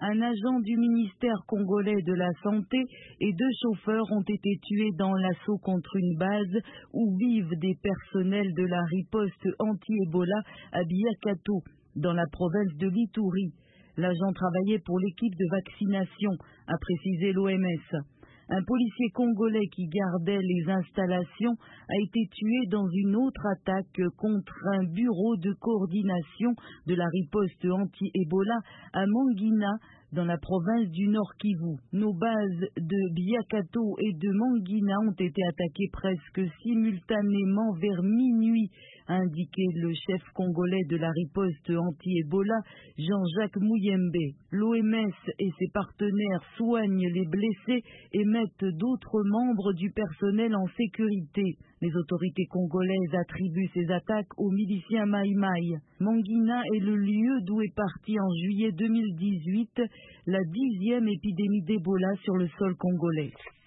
Un agent du ministère congolais de la Santé et 2 chauffeurs ont été tués dans l'assaut contre une base où vivent des personnels de la riposte anti-Ebola à Biakato, dans la province de l'Ituri. L'agent travaillait pour l'équipe de vaccination, a précisé l'OMS. Un policier congolais qui gardait les installations a été tué dans une autre attaque contre un bureau de coordination de la riposte anti-Ebola à Mangina, dans la province du Nord Kivu. Nos bases de Biakato et de Mangina ont été attaquées presque simultanément vers minuit, a indiqué le chef congolais de la riposte anti-Ebola, Jean-Jacques Mouyembe. L'OMS et ses partenaires soignent les blessés et mettent d'autres membres du personnel en sécurité. Les autorités congolaises attribuent ces attaques aux miliciens Maï-Maï. Mangina est le lieu d'où est partie en juillet 2018 la 10e épidémie d'Ebola sur le sol congolais.